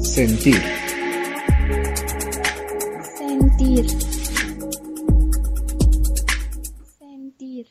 Sentir. Sentir. Sentir.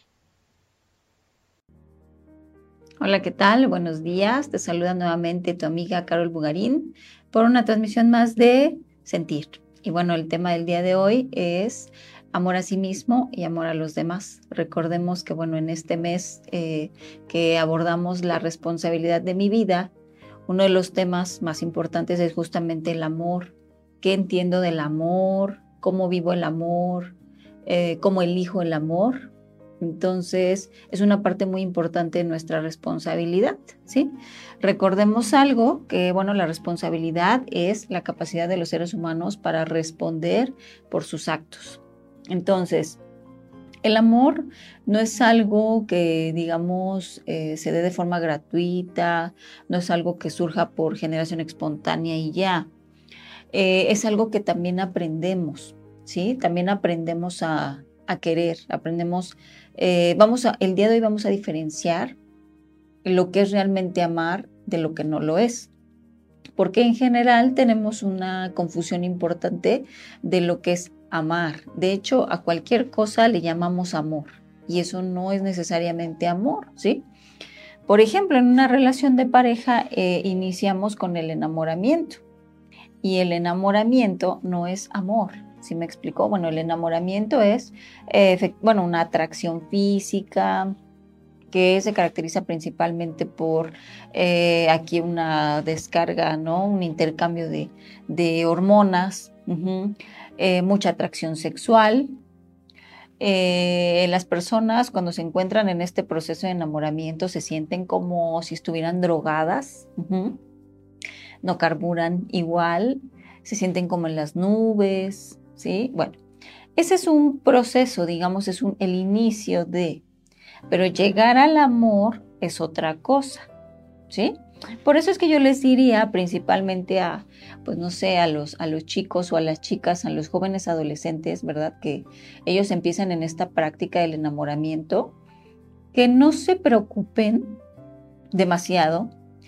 Hola, ¿qué tal? Buenos días. Te saluda nuevamente tu amiga Carol Bugarín por una transmisión más de Sentir. Y bueno, el tema del día de hoy es amor a sí mismo y amor a los demás. Recordemos que bueno, en este mes que abordamos la responsabilidad de mi vida, uno de los temas más importantes es justamente el amor. ¿Qué entiendo del amor? ¿Cómo vivo el amor? ¿Cómo elijo el amor? Entonces, es una parte muy importante de nuestra responsabilidad, ¿sí? Recordemos algo, que bueno, la responsabilidad es la capacidad de los seres humanos para responder por sus actos. Entonces, el amor no es algo que, digamos, se dé de forma gratuita, no es algo que surja por generación espontánea y ya. Es algo que también aprendemos, ¿sí? También aprendemos a querer, aprendemos, el día de hoy vamos a diferenciar lo que es realmente amar de lo que no lo es. Porque en general tenemos una confusión importante de lo que es amar. De hecho, a cualquier cosa le llamamos amor y eso no es necesariamente amor, ¿sí? Por ejemplo, en una relación de pareja iniciamos con el enamoramiento y el enamoramiento no es amor. ¿Sí me explicó? Bueno, el enamoramiento es una atracción física, que se caracteriza principalmente por aquí una descarga, ¿no? Un intercambio de hormonas, mucha atracción sexual. Las personas cuando se encuentran en este proceso de enamoramiento se sienten como si estuvieran drogadas, no carburan igual, se sienten como en las nubes, ¿sí? Bueno, ese es un proceso, digamos, el inicio de... Pero llegar al amor es otra cosa, ¿sí? Por eso es que yo les diría principalmente pues no sé, a los chicos o a las chicas, a los jóvenes adolescentes, ¿verdad? Que ellos empiezan en esta práctica del enamoramiento, que no se preocupen demasiado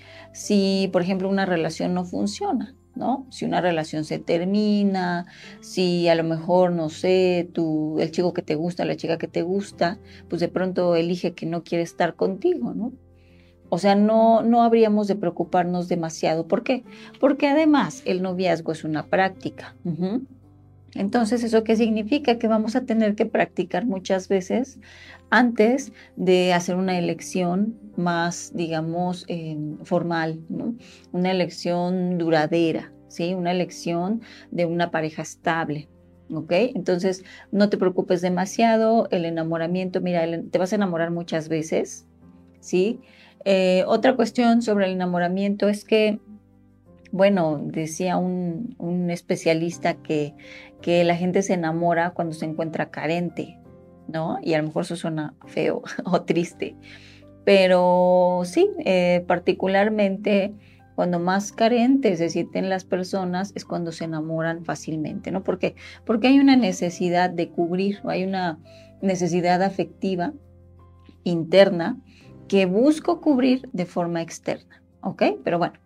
si, por ejemplo, una relación no funciona, ¿no? Si una relación se termina, si a lo mejor, no sé, el chico que te gusta, la chica que te gusta, pues de pronto elige que no quiere estar contigo, ¿no? O sea, no habríamos de preocuparnos demasiado. ¿Por qué? Porque además el noviazgo es una práctica. Entonces, ¿eso qué significa? Que vamos a tener que practicar muchas veces antes de hacer una elección más, digamos, formal, ¿no? Una elección duradera, ¿sí? Una elección de una pareja estable, ¿ok? Entonces, no te preocupes demasiado, el enamoramiento, mira, te vas a enamorar muchas veces, ¿sí? Otra cuestión sobre el enamoramiento es que bueno, decía un especialista que la gente se enamora cuando se encuentra carente, ¿no? Y a lo mejor eso suena feo o triste, pero sí, particularmente cuando más carentes se sienten las personas es cuando se enamoran fácilmente, ¿no? Porque hay una necesidad de cubrir, hay una necesidad afectiva interna que busco cubrir de forma externa, ¿ok? Pero bueno.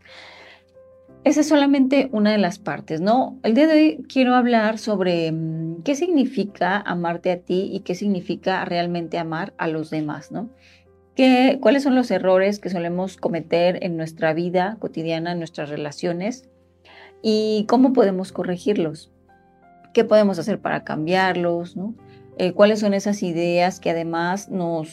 Esa es solamente una de las partes, ¿no? El día de hoy quiero hablar sobre qué significa amarte a ti y qué significa realmente amar a los demás, ¿no? ¿Cuáles son los errores que solemos cometer en nuestra vida cotidiana, en nuestras relaciones? ¿Y cómo podemos corregirlos? ¿Qué podemos hacer para cambiarlos, ¿no? ¿Cuáles son esas ideas que además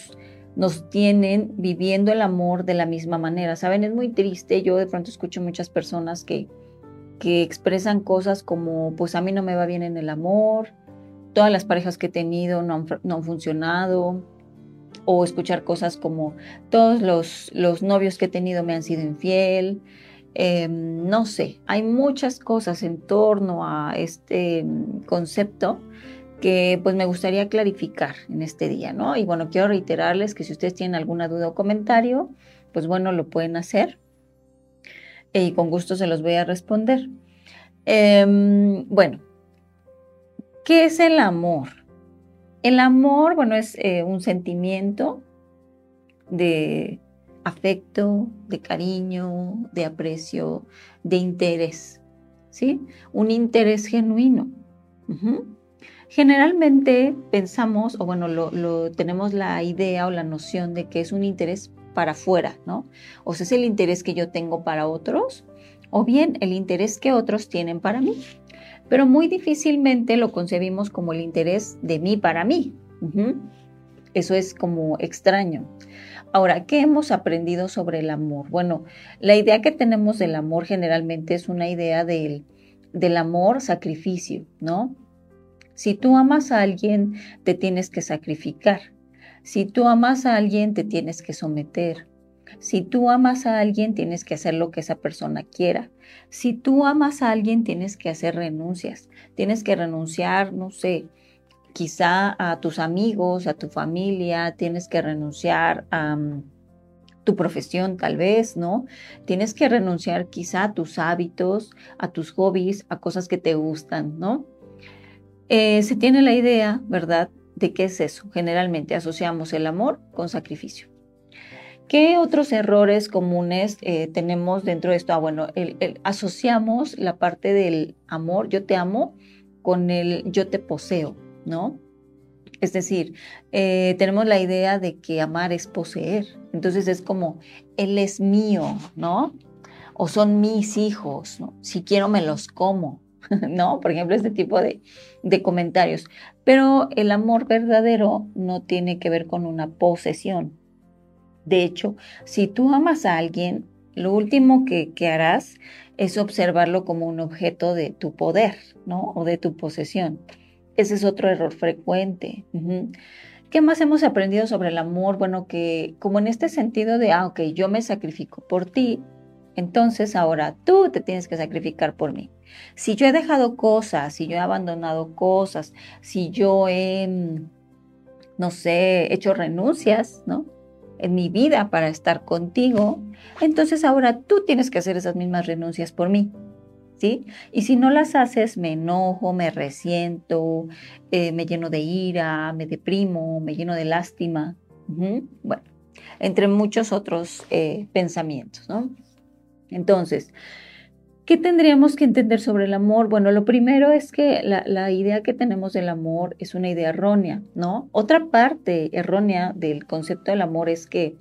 nos tienen viviendo el amor de la misma manera? ¿Saben? Es muy triste. Yo de pronto escucho muchas personas que expresan cosas como, pues a mí no me va bien en el amor, todas las parejas que he tenido no han funcionado, o escuchar cosas como, todos los novios que he tenido me han sido infiel. No sé, hay muchas cosas en torno a este concepto que pues me gustaría clarificar en este día, ¿no? Y bueno, quiero reiterarles que si ustedes tienen alguna duda o comentario, pues bueno, lo pueden hacer y con gusto se los voy a responder. Bueno, ¿qué es el amor? El amor, bueno, es un sentimiento de afecto, de cariño, de aprecio, de interés, ¿sí? Un interés genuino. Ujú. Generalmente pensamos, o bueno, tenemos la idea o la noción de que es un interés para afuera, ¿no? O sea, es el interés que yo tengo para otros, o bien el interés que otros tienen para mí. Pero muy difícilmente lo concebimos como el interés de mí para mí. Ujú. Eso es como extraño. Ahora, ¿qué hemos aprendido sobre el amor? Bueno, la idea que tenemos del amor generalmente es una idea del amor sacrificio, ¿no? Si tú amas a alguien, te tienes que sacrificar. Si tú amas a alguien, te tienes que someter. Si tú amas a alguien, tienes que hacer lo que esa persona quiera. Si tú amas a alguien, tienes que hacer renuncias. Tienes que renunciar, no sé, quizá a tus amigos, a tu familia, tienes que renunciar a tu profesión tal vez, ¿no? Tienes que renunciar quizá a tus hábitos, a tus hobbies, a cosas que te gustan, ¿no? Se tiene la idea, ¿verdad?, de qué es eso. Generalmente asociamos el amor con sacrificio. ¿Qué otros errores comunes tenemos dentro de esto? Bueno, asociamos la parte del amor, yo te amo, con el yo te poseo, ¿no? Es decir, tenemos la idea de que amar es poseer. Entonces es como, él es mío, ¿no? O son mis hijos, ¿no? Si quiero me los como, ¿no? Por ejemplo, este tipo de comentarios. Pero el amor verdadero no tiene que ver con una posesión. De hecho, si tú amas a alguien, lo último que harás es observarlo como un objeto de tu poder, ¿no? O de tu posesión. Ese es otro error frecuente. Ujú. ¿Qué más hemos aprendido sobre el amor? Bueno, que como en este sentido de, ok, yo me sacrifico por ti, entonces ahora tú te tienes que sacrificar por mí. Si yo he dejado cosas, si yo he abandonado cosas, si yo he, no sé, hecho renuncias, ¿no? En mi vida para estar contigo, entonces ahora tú tienes que hacer esas mismas renuncias por mí. ¿Sí? Y si no las haces, me enojo, me resiento, me lleno de ira, me deprimo, me lleno de lástima. Ujú. Bueno, entre muchos otros pensamientos, ¿no? Entonces, ¿qué tendríamos que entender sobre el amor? Bueno, lo primero es que la idea que tenemos del amor es una idea errónea, ¿no? Otra parte errónea del concepto del amor es que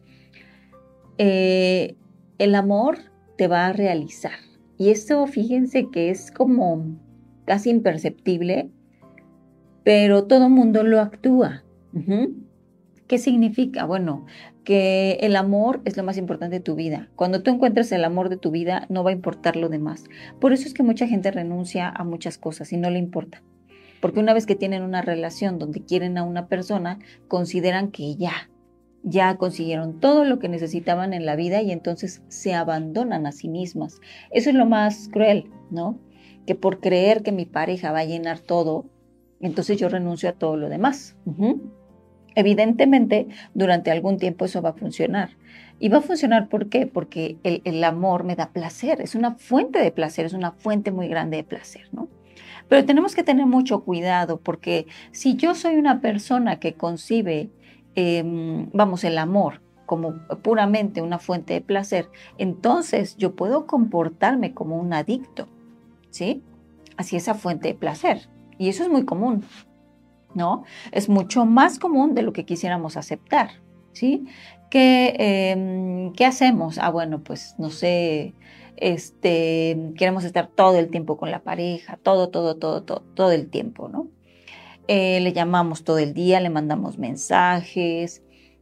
eh, el amor te va a realizar. Y esto, fíjense que es como casi imperceptible, pero todo mundo lo actúa. Ujú. ¿Qué significa? Bueno, que el amor es lo más importante de tu vida. Cuando tú encuentres el amor de tu vida, no va a importar lo demás. Por eso es que mucha gente renuncia a muchas cosas y no le importa. Porque una vez que tienen una relación donde quieren a una persona, consideran que ya consiguieron todo lo que necesitaban en la vida y entonces se abandonan a sí mismas. Eso es lo más cruel, ¿no? Que por creer que mi pareja va a llenar todo, entonces yo renuncio a todo lo demás. Ujú. Evidentemente, durante algún tiempo eso va a funcionar. ¿Y va a funcionar por qué? Porque el amor me da placer, es una fuente de placer, es una fuente muy grande de placer, ¿no? Pero tenemos que tener mucho cuidado porque si yo soy una persona que concibe, vamos, el amor como puramente una fuente de placer, entonces yo puedo comportarme como un adicto, ¿sí? Hacia esa fuente de placer. Y eso es muy común, ¿no? Es mucho más común de lo que quisiéramos aceptar, ¿sí? ¿Qué hacemos? Bueno, pues no sé, queremos estar todo el tiempo con la pareja, todo el tiempo, ¿no? Le llamamos todo el día, le mandamos mensajes,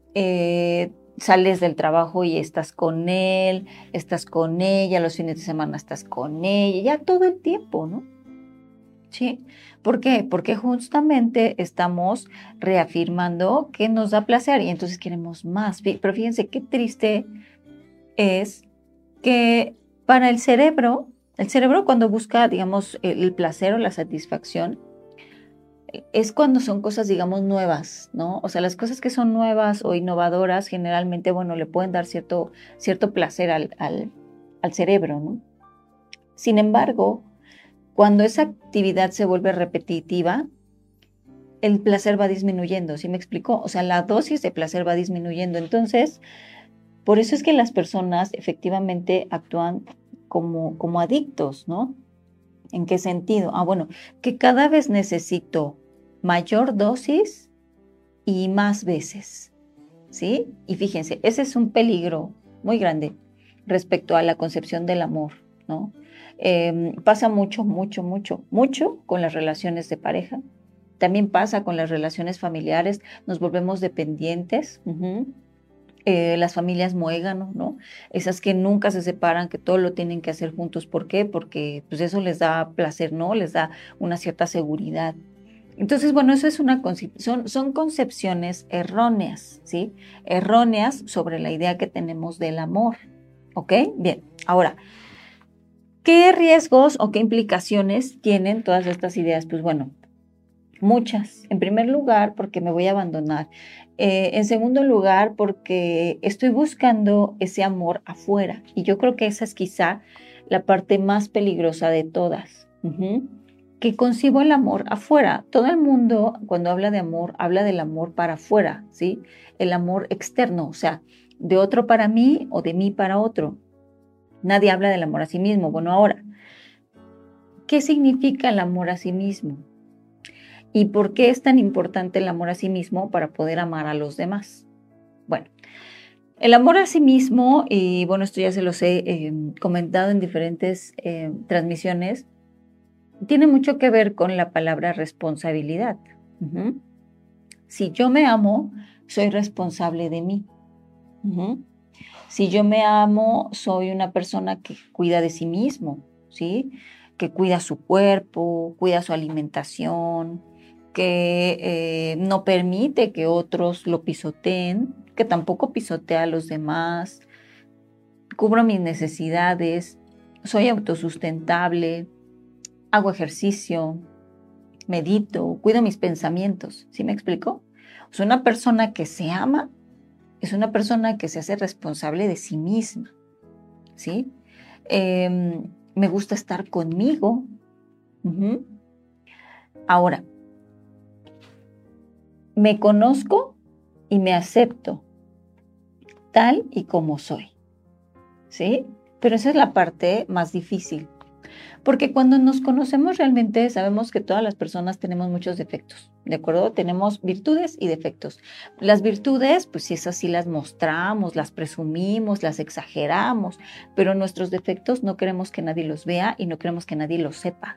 sales del trabajo y estás con él, estás con ella, los fines de semana estás con ella, ya todo el tiempo, ¿no? ¿Sí? ¿Por qué? Porque justamente estamos reafirmando que nos da placer y entonces queremos más. Pero fíjense qué triste es que para el cerebro cuando busca, digamos, el placer o la satisfacción, es cuando son cosas, digamos, nuevas, ¿no? O sea, las cosas que son nuevas o innovadoras, generalmente, bueno, le pueden dar cierto placer al cerebro, ¿no? Sin embargo, cuando esa actividad se vuelve repetitiva, el placer va disminuyendo, ¿sí me explicó? O sea, la dosis de placer va disminuyendo. Entonces, Por eso es que las personas efectivamente actúan como adictos, ¿no? ¿En qué sentido? Bueno, que cada vez necesito mayor dosis y más veces, ¿sí? Y fíjense, ese es un peligro muy grande respecto a la concepción del amor, ¿no? Pasa mucho con las relaciones de pareja. También pasa con las relaciones familiares, nos volvemos dependientes. Las familias muégano, ¿no? Esas que nunca se separan, que todo lo tienen que hacer juntos. ¿Por qué? Porque pues eso les da placer, ¿no? Les da una cierta seguridad. Entonces, bueno, eso es son concepciones erróneas, ¿sí? Erróneas sobre la idea que tenemos del amor, ¿ok? Bien, ahora, ¿qué riesgos o qué implicaciones tienen todas estas ideas? Pues bueno, muchas. En primer lugar, porque me voy a abandonar. En segundo lugar, porque estoy buscando ese amor afuera. Y yo creo que esa es quizá la parte más peligrosa de todas. Que concibo el amor afuera. Todo el mundo, cuando habla de amor, habla del amor para afuera, ¿sí? El amor externo, o sea, de otro para mí o de mí para otro. Nadie habla del amor a sí mismo. Bueno, ahora, ¿qué significa el amor a sí mismo? ¿Y por qué es tan importante el amor a sí mismo para poder amar a los demás? Bueno, el amor a sí mismo, y bueno, esto ya se los he comentado en diferentes transmisiones, tiene mucho que ver con la palabra responsabilidad. Si yo me amo, soy responsable de mí. Si yo me amo, soy una persona que cuida de sí mismo, ¿sí? Que cuida su cuerpo, cuida su alimentación, que no permite que otros lo pisoteen, que tampoco pisotea a los demás, cubro mis necesidades, soy autosustentable, hago ejercicio, medito, cuido mis pensamientos. ¿Sí me explico? O sea, una persona que se ama es una persona que se hace responsable de sí misma, ¿sí? Me gusta estar conmigo. Ahora, me conozco y me acepto tal y como soy, ¿sí? Pero esa es la parte más difícil, porque cuando nos conocemos realmente sabemos que todas las personas tenemos muchos defectos, ¿de acuerdo? Tenemos virtudes y defectos. Las virtudes, pues si esas sí las mostramos, las presumimos, las exageramos, pero nuestros defectos no queremos que nadie los vea y no queremos que nadie los sepa.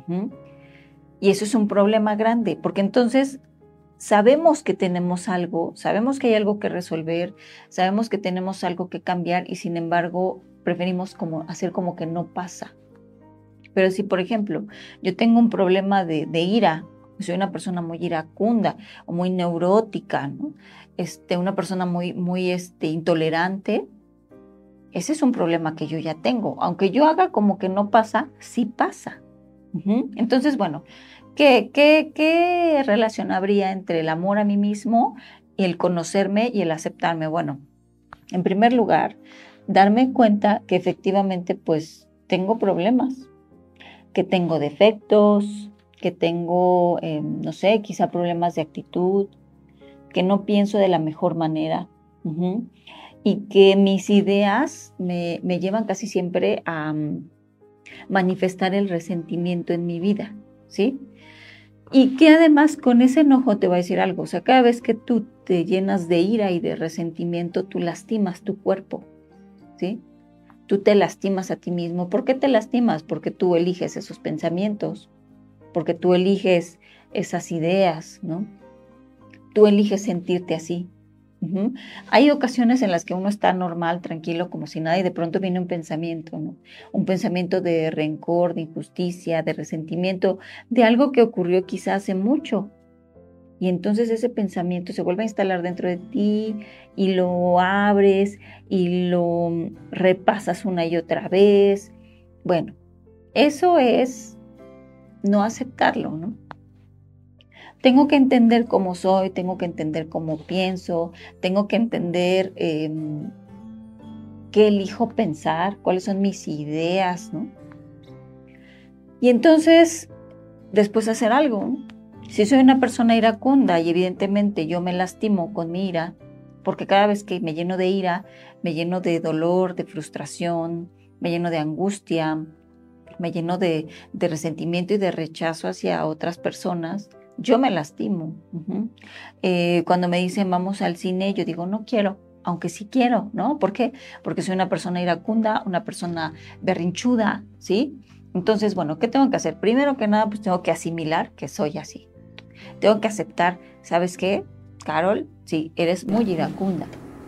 Y eso es un problema grande, porque entonces sabemos que tenemos algo, sabemos que hay algo que resolver, sabemos que tenemos algo que cambiar y sin embargo preferimos hacer como que no pasa. Pero si, por ejemplo, yo tengo un problema de ira, soy una persona muy iracunda o muy neurótica, ¿no? Una persona muy intolerante, ese es un problema que yo ya tengo. Aunque yo haga como que no pasa, sí pasa. Entonces, bueno, ¿qué relación habría entre el amor a mí mismo y el conocerme y el aceptarme? Bueno, en primer lugar, darme cuenta que efectivamente pues tengo problemas, que tengo defectos, que tengo, no sé, quizá problemas de actitud, que no pienso de la mejor manera. Y que mis ideas me llevan casi siempre a manifestar el resentimiento en mi vida, ¿sí? Y que además con ese enojo te voy a decir algo, o sea, cada vez que tú te llenas de ira y de resentimiento, tú lastimas tu cuerpo, ¿sí? Tú te lastimas a ti mismo. ¿Por qué te lastimas? Porque tú eliges esos pensamientos, porque tú eliges esas ideas, ¿no? Tú eliges sentirte así. Hay ocasiones en las que uno está normal, tranquilo, como si nada, y de pronto viene un pensamiento, ¿no? Un pensamiento de rencor, de injusticia, de resentimiento, de algo que ocurrió quizás hace mucho. Y entonces ese pensamiento se vuelve a instalar dentro de ti y lo abres y lo repasas una y otra vez. Bueno, eso es no aceptarlo, ¿no? Tengo que entender cómo soy, tengo que entender cómo pienso, tengo que entender qué elijo pensar, cuáles son mis ideas, ¿no? Y entonces, después hacer algo, ¿no? Si soy una persona iracunda y evidentemente yo me lastimo con mi ira, porque cada vez que me lleno de ira, me lleno de dolor, de frustración, me lleno de angustia, me lleno de resentimiento y de rechazo hacia otras personas, yo me lastimo. Cuando me dicen vamos al cine, yo digo no quiero, aunque sí quiero, ¿no? ¿Por qué? Porque soy una persona iracunda, una persona berrinchuda, ¿sí? Entonces, bueno, ¿qué tengo que hacer? Primero que nada, pues tengo que asimilar que soy así. Tengo que aceptar, ¿sabes qué, Carol? Sí, eres muy iracunda.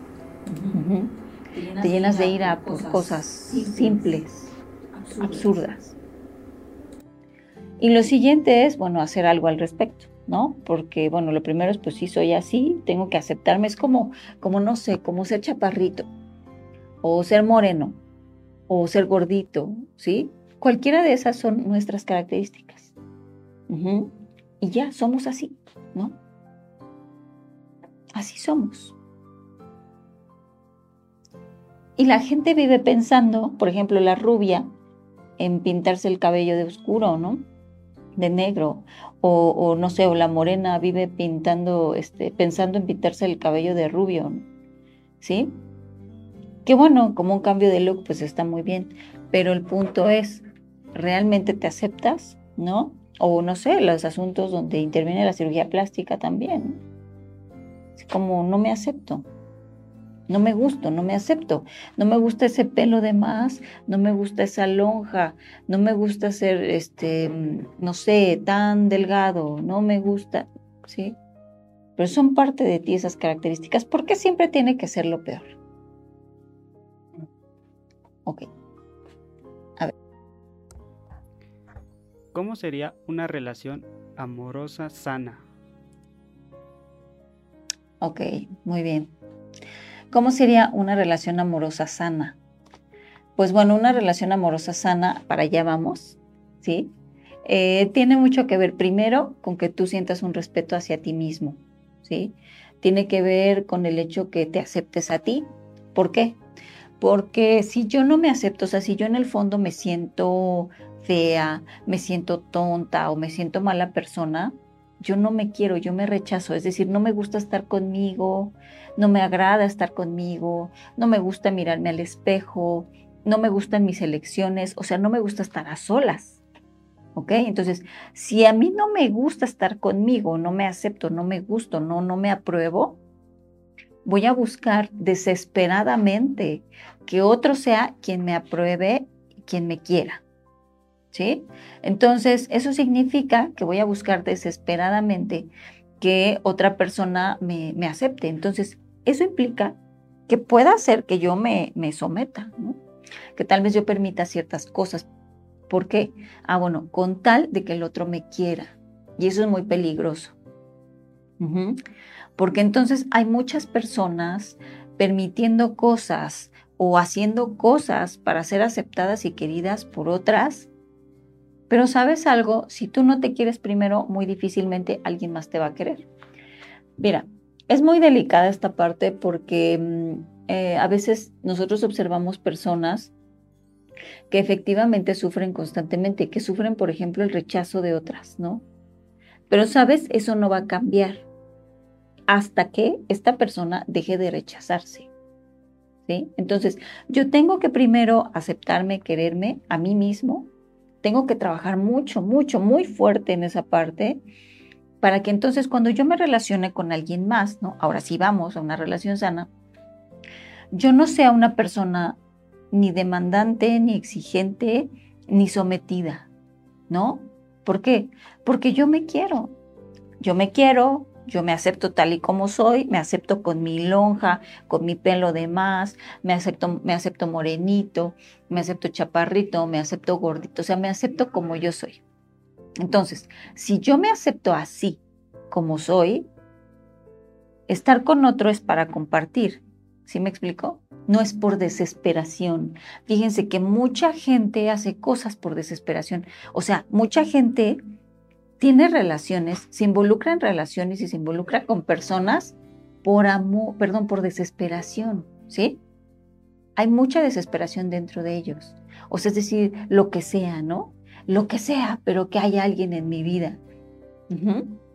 Te llenas de ira por cosas simples, absurdas. Y lo siguiente es, bueno, hacer algo al respecto, ¿no? Porque, bueno, lo primero es, pues sí, soy así, tengo que aceptarme. Es como no sé, como ser chaparrito, o ser moreno, o ser gordito, ¿sí? Cualquiera de esas son nuestras características. Y ya, somos así, ¿no? Así somos. Y la gente vive pensando, por ejemplo, la rubia, en pintarse el cabello de oscuro, ¿no? De negro, o no sé, o la morena vive pensando en pintarse el cabello de rubio, ¿sí? Que bueno, como un cambio de look, pues está muy bien, pero el punto es, ¿realmente te aceptas, no? O no sé, los asuntos donde interviene la cirugía plástica también, ¿no? Es como no me acepto. No me gusto, no me acepto, no me gusta ese pelo de más, no me gusta esa lonja, no me gusta ser, no sé, tan delgado, no me gusta, ¿sí? Pero son parte de ti esas características. ¿Por qué siempre tiene que ser lo peor? Ok, a ver. ¿Cómo sería una relación amorosa sana? Ok, muy bien. ¿Cómo sería una relación amorosa sana? Pues bueno, una relación amorosa sana, para allá vamos, ¿sí? Tiene mucho que ver primero con que tú sientas un respeto hacia ti mismo, ¿sí? Tiene que ver con el hecho que te aceptes a ti. ¿Por qué? Porque si yo no me acepto, o sea, si yo en el fondo me siento fea, me siento tonta o me siento mala persona, yo no me quiero, yo me rechazo, es decir, no me gusta estar conmigo, no me agrada estar conmigo, no me gusta mirarme al espejo, no me gustan mis elecciones, o sea, no me gusta estar a solas, ¿ok? Entonces, si a mí no me gusta estar conmigo, no me acepto, no me gusto, no me apruebo, voy a buscar desesperadamente que otro sea quien me apruebe, quien me quiera, ¿sí? Entonces, eso significa que voy a buscar desesperadamente que otra persona me acepte. Entonces, eso implica que pueda hacer que yo me someta, ¿no? Que tal vez yo permita ciertas cosas. ¿Por qué? Bueno, con tal de que el otro me quiera. Y eso es muy peligroso. Porque entonces hay muchas personas permitiendo cosas o haciendo cosas para ser aceptadas y queridas por otras. Pero ¿sabes algo? Si tú no te quieres primero, muy difícilmente alguien más te va a querer. Mira, es muy delicada esta parte porque a veces nosotros observamos personas que efectivamente sufren constantemente, que sufren, por ejemplo, el rechazo de otras, ¿no? Pero, ¿sabes? Eso no va a cambiar hasta que esta persona deje de rechazarse, ¿sí? Entonces, yo tengo que primero aceptarme, quererme a mí mismo. Tengo que trabajar mucho, mucho, muy fuerte en esa parte para que entonces cuando yo me relacione con alguien más, ¿no? Ahora sí vamos a una relación sana, yo no sea una persona ni demandante, ni exigente, ni sometida, ¿no? ¿Por qué? Porque yo me quiero, yo me acepto tal y como soy, me acepto con mi lonja, con mi pelo de más, me acepto morenito, me acepto chaparrito, me acepto gordito, o sea, me acepto como yo soy. Entonces, si yo me acepto así como soy, estar con otro es para compartir. ¿Sí me explico? No es por desesperación. Fíjense que mucha gente hace cosas por desesperación. O sea, mucha gente tiene relaciones, se involucra en relaciones y se involucra con personas por amor, perdón, por desesperación, ¿sí? Hay mucha desesperación dentro de ellos. O sea, es decir, lo que sea, ¿no? Lo que sea, pero que haya alguien en mi vida.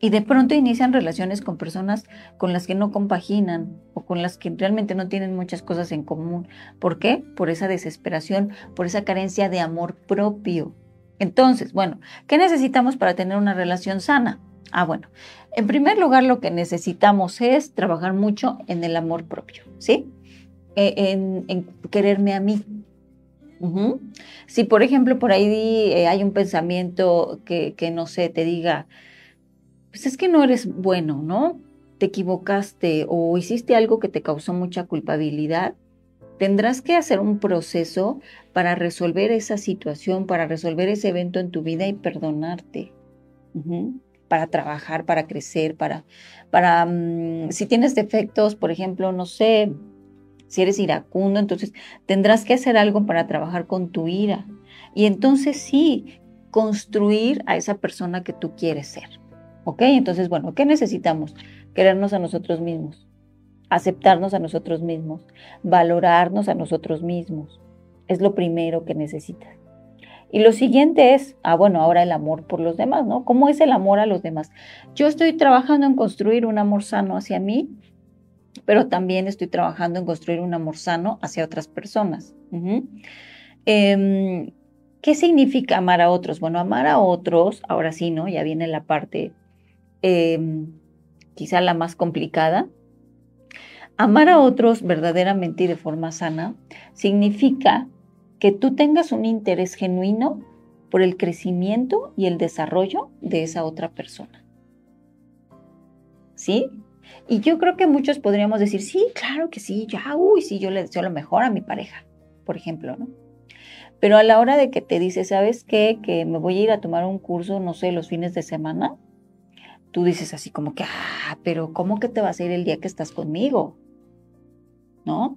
Y de pronto inician relaciones con personas con las que no compaginan o con las que realmente no tienen muchas cosas en común. ¿Por qué? Por esa desesperación, por esa carencia de amor propio. Entonces, bueno, ¿qué necesitamos para tener una relación sana? Bueno, en primer lugar lo que necesitamos es trabajar mucho en el amor propio, ¿sí? En quererme a mí. Si, por ejemplo, por ahí hay un pensamiento que no sé, te diga, pues es que no eres bueno, ¿no? Te equivocaste o hiciste algo que te causó mucha culpabilidad, tendrás que hacer un proceso para resolver esa situación, para resolver ese evento en tu vida y perdonarte. Para trabajar, para crecer, si tienes defectos, por ejemplo, no sé, si eres iracundo, entonces tendrás que hacer algo para trabajar con tu ira. Y entonces sí, construir a esa persona que tú quieres ser. ¿Ok? Entonces, bueno, ¿qué necesitamos? Querernos a nosotros mismos, aceptarnos a nosotros mismos, valorarnos a nosotros mismos. Es lo primero que necesitas. Y lo siguiente es, bueno, ahora el amor por los demás, ¿no? ¿Cómo es el amor a los demás? Yo estoy trabajando en construir un amor sano hacia mí, pero también estoy trabajando en construir un amor sano hacia otras personas. ¿Qué significa amar a otros? Bueno, amar a otros, ahora sí, ¿no? Ya viene la parte quizá la más complicada. Amar a otros verdaderamente y de forma sana significa que tú tengas un interés genuino por el crecimiento y el desarrollo de esa otra persona. ¿Sí? Y yo creo que muchos podríamos decir, sí, claro que sí, sí, yo le deseo lo mejor a mi pareja, por ejemplo, ¿no? Pero a la hora de que te dice, ¿sabes qué? Que me voy a ir a tomar un curso, no sé, los fines de semana, tú dices así como que, pero ¿cómo que te vas a ir el día que estás conmigo? ¿No?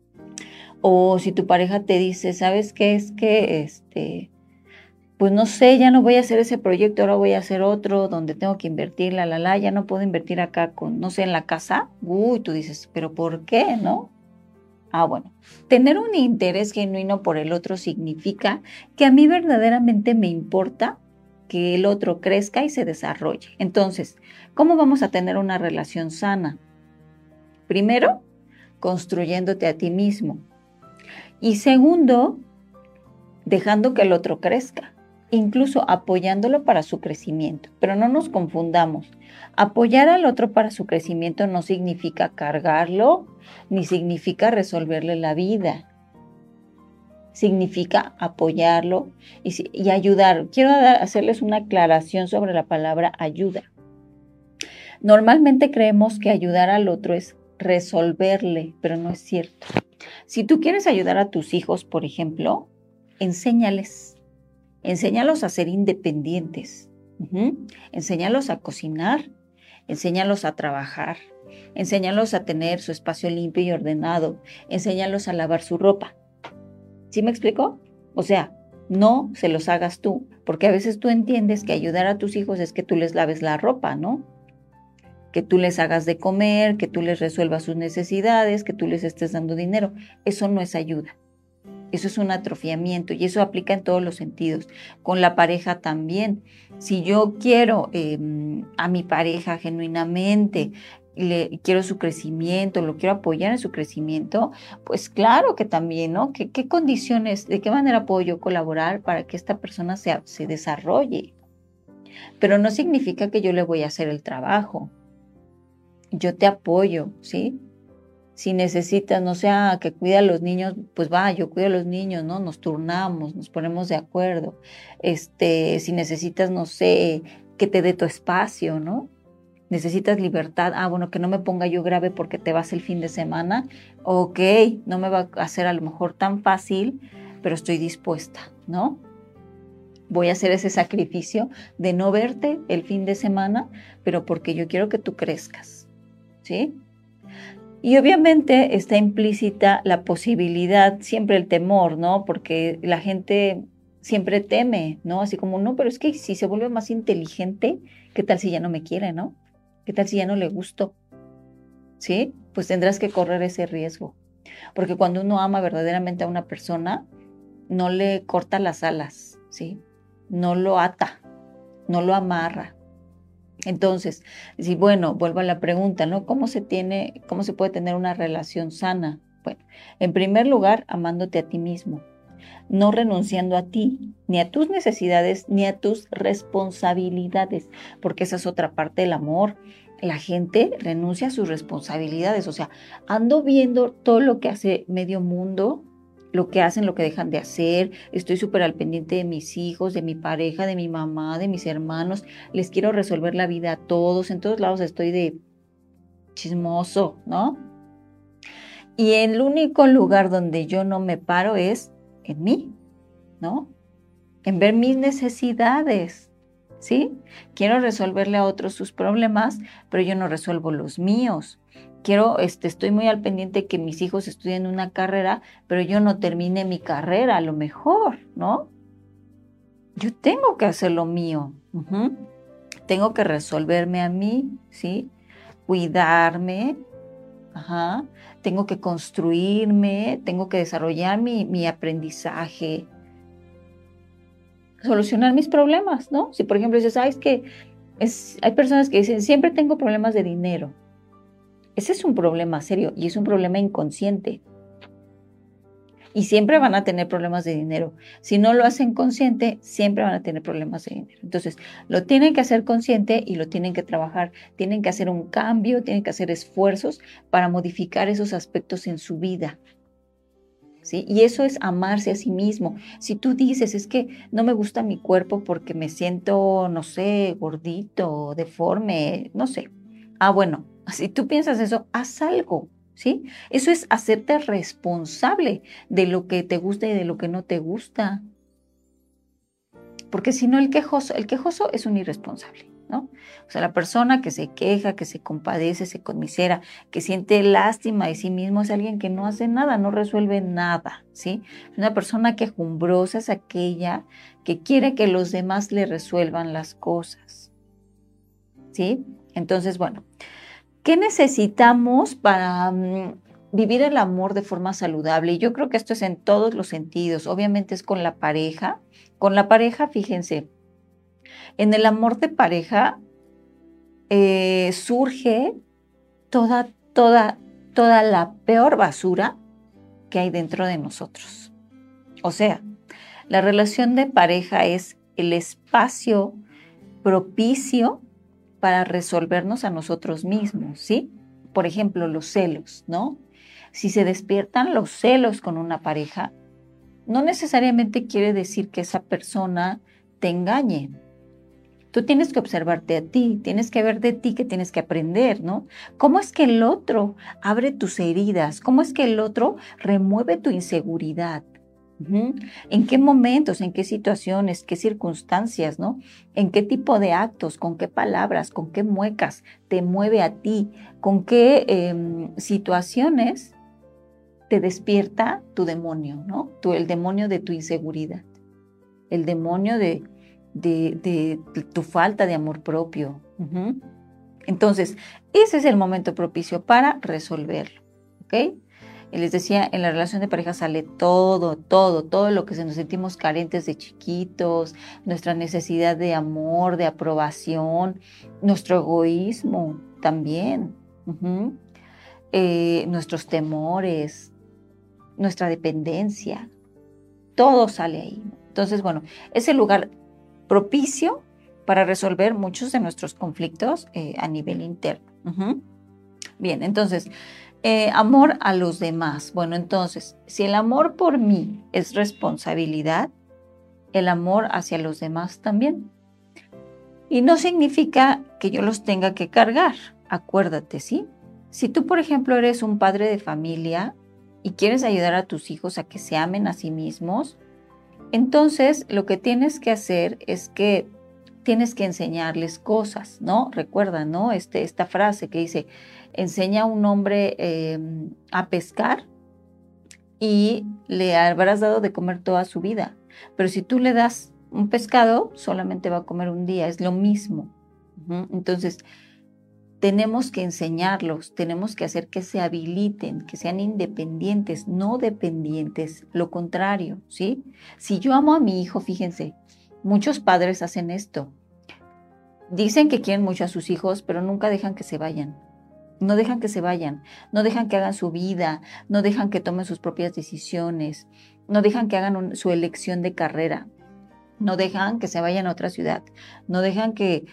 O si tu pareja te dice, ¿sabes qué? Es que, pues no sé, ya no voy a hacer ese proyecto, ahora voy a hacer otro donde tengo que invertir, ya no puedo invertir acá no sé, en la casa. Tú dices, ¿pero por qué? ¿No? Bueno, tener un interés genuino por el otro significa que a mí verdaderamente me importa que el otro crezca y se desarrolle. Entonces, ¿cómo vamos a tener una relación sana? Primero, construyéndote a ti mismo. Y segundo, dejando que el otro crezca, incluso apoyándolo para su crecimiento. Pero no nos confundamos. Apoyar al otro para su crecimiento no significa cargarlo, ni significa resolverle la vida. Significa apoyarlo y ayudar. Quiero hacerles una aclaración sobre la palabra ayuda. Normalmente creemos que ayudar al otro es resolverle, pero no es cierto. Si tú quieres ayudar a tus hijos, por ejemplo, enséñalos a ser independientes, enséñalos a cocinar, enséñalos a trabajar, enséñalos a tener su espacio limpio y ordenado, enséñalos a lavar su ropa. ¿Sí me explico? O sea, no se los hagas tú, porque a veces tú entiendes que ayudar a tus hijos es que tú les laves la ropa, ¿no? Que tú les hagas de comer, que tú les resuelvas sus necesidades, que tú les estés dando dinero. Eso no es ayuda. Eso es un atrofiamiento y eso aplica en todos los sentidos. Con la pareja también. Si yo quiero a mi pareja genuinamente, quiero su crecimiento, lo quiero apoyar en su crecimiento, pues claro que también, ¿no? ¿Qué condiciones, de qué manera puedo yo colaborar para que esta persona se desarrolle? Pero no significa que yo le voy a hacer el trabajo. Yo te apoyo, ¿sí? Si necesitas, no sé, que cuida a los niños, pues yo cuido a los niños, ¿no? Nos turnamos, nos ponemos de acuerdo. Si necesitas, no sé, que te dé tu espacio, ¿no? Necesitas libertad. Bueno, que no me ponga yo grave porque te vas el fin de semana. Ok, no me va a ser a lo mejor tan fácil, pero estoy dispuesta, ¿no? Voy a hacer ese sacrificio de no verte el fin de semana, pero porque yo quiero que tú crezcas, ¿sí? Y obviamente está implícita la posibilidad, siempre el temor, ¿no? Porque la gente siempre teme, ¿no? Así como, no, pero es que si se vuelve más inteligente, ¿qué tal si ya no me quiere, ¿no? ¿Qué tal si ya no le gusto? ¿Sí? Pues tendrás que correr ese riesgo. Porque cuando uno ama verdaderamente a una persona, no le corta las alas, ¿sí? No lo ata, no lo amarra. Entonces, si bueno, vuelvo a la pregunta, ¿no? ¿Cómo se puede tener una relación sana? Bueno, en primer lugar, amándote a ti mismo, no renunciando a ti, ni a tus necesidades, ni a tus responsabilidades, porque esa es otra parte del amor. La gente renuncia a sus responsabilidades, o sea, ando viendo todo lo que hace medio mundo, lo que hacen, lo que dejan de hacer, estoy súper al pendiente de mis hijos, de mi pareja, de mi mamá, de mis hermanos, les quiero resolver la vida a todos, en todos lados estoy de chismoso, ¿no? Y el único lugar donde yo no me paro es en mí, ¿no? En ver mis necesidades, ¿sí? Quiero resolverle a otros sus problemas, pero yo no resuelvo los míos. Estoy muy al pendiente que mis hijos estudien una carrera, pero yo no termine mi carrera, a lo mejor, ¿no? Yo tengo que hacer lo mío. Tengo que resolverme a mí, ¿sí? Cuidarme. Tengo que construirme, tengo que desarrollar mi aprendizaje, solucionar mis problemas, ¿no? Si por ejemplo dices, ¿sabes qué? Hay personas que dicen, siempre tengo problemas de dinero. Ese es un problema serio y es un problema inconsciente. Y siempre van a tener problemas de dinero. Si no lo hacen consciente, siempre van a tener problemas de dinero. Entonces, lo tienen que hacer consciente y lo tienen que trabajar. Tienen que hacer un cambio, tienen que hacer esfuerzos para modificar esos aspectos en su vida. ¿Sí? Y eso es amarse a sí mismo. Si tú dices, es que no me gusta mi cuerpo porque me siento, no sé, gordito, deforme, no sé. Bueno, si tú piensas eso, haz algo. ¿Sí? Eso es hacerte responsable de lo que te gusta y de lo que no te gusta. Porque si no, el quejoso es un irresponsable, ¿no? O sea, la persona que se queja, que se compadece, se conmisera, que siente lástima de sí mismo, es alguien que no hace nada, no resuelve nada, ¿sí? Una persona quejumbrosa es aquella que quiere que los demás le resuelvan las cosas, ¿sí? Entonces, bueno, ¿qué necesitamos para vivir el amor de forma saludable? Y yo creo que esto es en todos los sentidos. Obviamente es con la pareja. Con la pareja, fíjense, en el amor de pareja surge toda la peor basura que hay dentro de nosotros. O sea, la relación de pareja es el espacio propicio para resolvernos a nosotros mismos, ¿sí? Por ejemplo, los celos, ¿no? Si se despiertan los celos con una pareja, no necesariamente quiere decir que esa persona te engañe. Tú tienes que observarte a ti, tienes que ver de ti que tienes que aprender, ¿no? ¿Cómo es que el otro abre tus heridas? ¿Cómo es que el otro remueve tu inseguridad? ¿En qué momentos, en qué situaciones, qué circunstancias, ¿no? ¿En qué tipo de actos, con qué palabras, con qué muecas te mueve a ti? ¿Con qué situaciones te despierta tu demonio, ¿no? El demonio de tu inseguridad, el demonio de tu falta de amor propio. Entonces, ese es el momento propicio para resolverlo, ¿ok? Y les decía, en la relación de pareja sale todo lo que nos sentimos carentes de chiquitos, nuestra necesidad de amor, de aprobación, nuestro egoísmo también, nuestros temores, nuestra dependencia, todo sale ahí. Entonces, bueno, es el lugar propicio para resolver muchos de nuestros conflictos a nivel interno. Bien, entonces, amor a los demás. Bueno, entonces, si el amor por mí es responsabilidad, el amor hacia los demás también. Y no significa que yo los tenga que cargar, acuérdate, ¿sí? Si tú, por ejemplo, eres un padre de familia y quieres ayudar a tus hijos a que se amen a sí mismos, entonces lo que tienes que hacer es que tienes que enseñarles cosas, ¿no? Recuerda, ¿no? Esta frase que dice, enseña a un hombre a pescar y le habrás dado de comer toda su vida. Pero si tú le das un pescado, solamente va a comer un día, es lo mismo. Entonces, tenemos que enseñarlos, tenemos que hacer que se habiliten, que sean independientes, no dependientes, lo contrario, ¿sí? Si yo amo a mi hijo, fíjense, muchos padres hacen esto. Dicen que quieren mucho a sus hijos, pero nunca dejan que se vayan. No dejan que se vayan, no dejan que hagan su vida, no dejan que tomen sus propias decisiones, no dejan que hagan su elección de carrera, no dejan que se vayan a otra ciudad, no dejan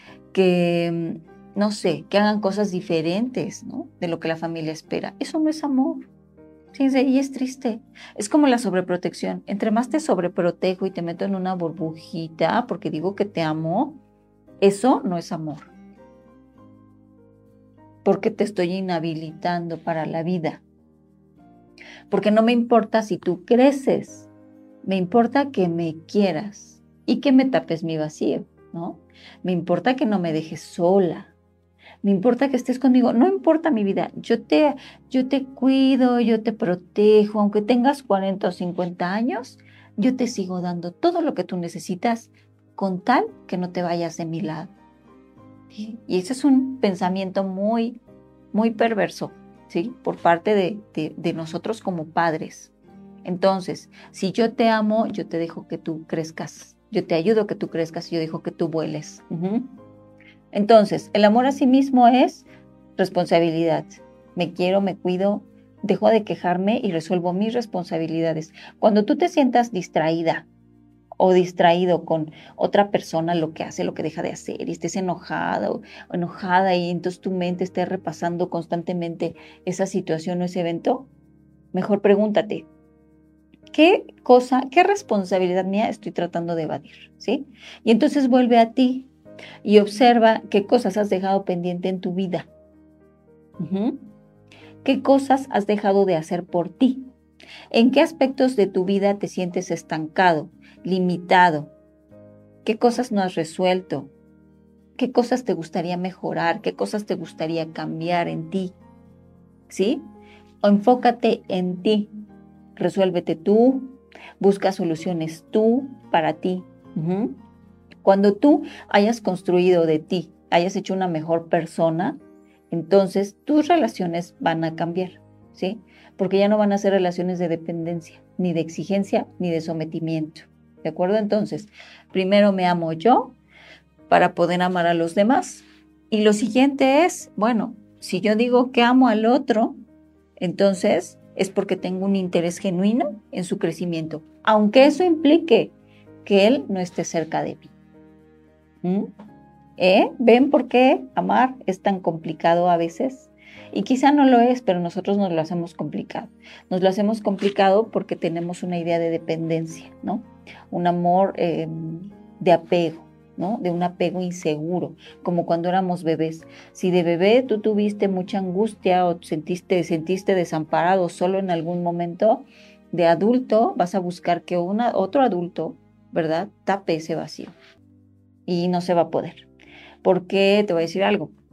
no sé, que hagan cosas diferentes, ¿no? De lo que la familia espera. Eso no es amor. Fíjense, y es triste. Es como la sobreprotección. Entre más te sobreprotejo y te meto en una burbujita porque digo que te amo, eso no es amor. Porque te estoy inhabilitando para la vida. Porque no me importa si tú creces, me importa que me quieras y que me tapes mi vacío, ¿no? Me importa que no me dejes sola. Me importa que estés conmigo, no importa mi vida, yo te cuido, yo te protejo, aunque tengas 40 o 50 años, yo te sigo dando todo lo que tú necesitas con tal que no te vayas de mi lado. ¿Sí? Y ese es un pensamiento muy, muy perverso, ¿sí? Por parte de nosotros como padres. Entonces, si yo te amo, yo te dejo que tú crezcas, yo te ayudo a que tú crezcas y yo dejo que tú vueles. Entonces, el amor a sí mismo es responsabilidad. Me quiero, me cuido, dejo de quejarme y resuelvo mis responsabilidades. Cuando tú te sientas distraída o distraído con otra persona, lo que hace, lo que deja de hacer, y estés enojado o enojada y entonces tu mente esté repasando constantemente esa situación o ese evento, mejor pregúntate, ¿qué responsabilidad mía estoy tratando de evadir? ¿Sí? Y entonces vuelve a ti. Y observa qué cosas has dejado pendiente en tu vida. ¿Qué cosas has dejado de hacer por ti? ¿En qué aspectos de tu vida te sientes estancado, limitado? ¿Qué cosas no has resuelto? ¿Qué cosas te gustaría mejorar? ¿Qué cosas te gustaría cambiar en ti? ¿Sí? O enfócate en ti. Resuélvete tú. Busca soluciones tú para ti. Cuando tú hayas construido de ti, hayas hecho una mejor persona, entonces tus relaciones van a cambiar, ¿sí? Porque ya no van a ser relaciones de dependencia, ni de exigencia, ni de sometimiento, ¿de acuerdo? Entonces, primero me amo yo para poder amar a los demás. Y lo siguiente es, bueno, si yo digo que amo al otro, entonces es porque tengo un interés genuino en su crecimiento, aunque eso implique que él no esté cerca de mí. ¿Ven por qué amar es tan complicado a veces? Y quizá no lo es, pero nosotros nos lo hacemos complicado. Nos lo hacemos complicado porque tenemos una idea de dependencia, ¿no? Un amor de apego, ¿no? De un apego inseguro, como cuando éramos bebés. Si de bebé tú tuviste mucha angustia o sentiste desamparado solo en algún momento, de adulto vas a buscar que otro adulto, ¿verdad?, tape ese vacío. Y no se va a poder. Porque te voy a decir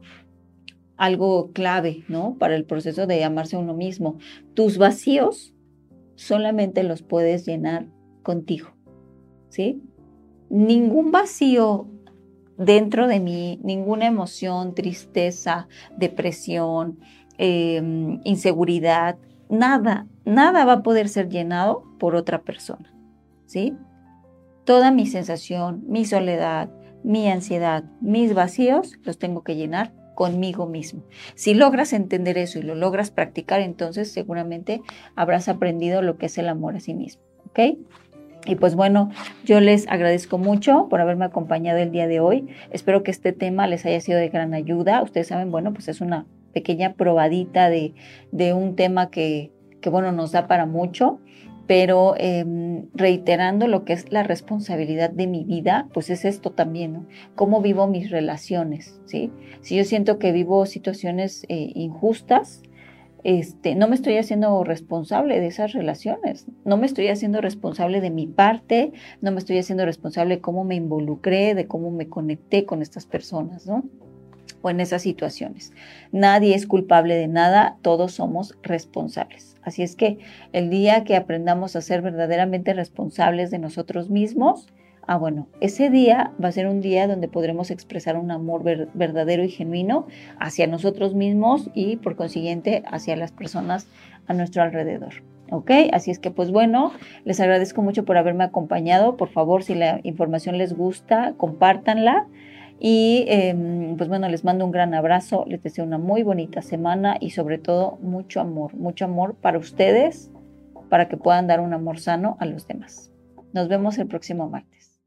algo clave, ¿no? Para el proceso de amarse a uno mismo. Tus vacíos solamente los puedes llenar contigo, ¿sí? Ningún vacío dentro de mí, ninguna emoción, tristeza, depresión, inseguridad, nada va a poder ser llenado por otra persona, ¿sí? Toda mi sensación, mi soledad, mi ansiedad, mis vacíos, los tengo que llenar conmigo mismo. Si logras entender eso y lo logras practicar, entonces seguramente habrás aprendido lo que es el amor a sí mismo, ¿ok? Y pues bueno, yo les agradezco mucho por haberme acompañado el día de hoy. Espero que este tema les haya sido de gran ayuda. Ustedes saben, bueno, pues es una pequeña probadita de un tema que bueno, nos da para mucho. Pero reiterando lo que es la responsabilidad de mi vida, pues es esto también, ¿no? Cómo vivo mis relaciones, ¿sí? Si yo siento que vivo situaciones injustas, no me estoy haciendo responsable de esas relaciones, no me estoy haciendo responsable de mi parte, no me estoy haciendo responsable de cómo me involucré, de cómo me conecté con estas personas, ¿no? O en esas situaciones. Nadie es culpable de nada, todos somos responsables. Así es que el día que aprendamos a ser verdaderamente responsables de nosotros mismos, bueno, ese día va a ser un día donde podremos expresar un amor verdadero y genuino hacia nosotros mismos y por consiguiente hacia las personas a nuestro alrededor. ¿Ok? Así es que pues bueno, les agradezco mucho por haberme acompañado. Por favor, si la información les gusta, compártanla. Y pues bueno, les mando un gran abrazo, les deseo una muy bonita semana y sobre todo mucho amor para ustedes, para que puedan dar un amor sano a los demás. Nos vemos el próximo martes.